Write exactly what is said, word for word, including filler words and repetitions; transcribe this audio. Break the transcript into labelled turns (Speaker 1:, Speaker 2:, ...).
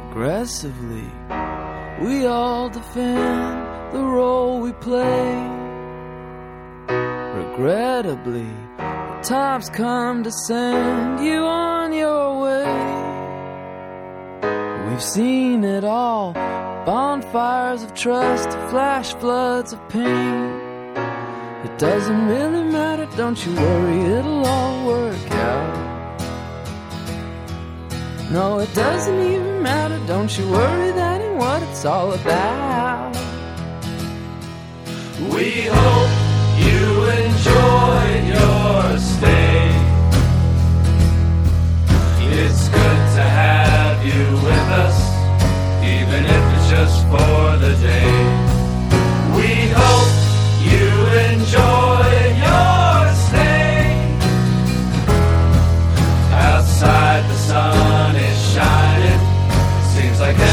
Speaker 1: aggressively. We all defend the role we play. Regrettably, the time's come to send you on your way. We've seen it all, bonfires of trust, flash floods of pain. It doesn't really matter, don't you worry, it'll all work out. No, it doesn't even matter, don't you worry, that ain't what it's all about.
Speaker 2: We hope you enjoyed your stay. It's good to have you with us, even if it's just for the day. We hope you enjoyed your stay. Outside the sun is shining, seems like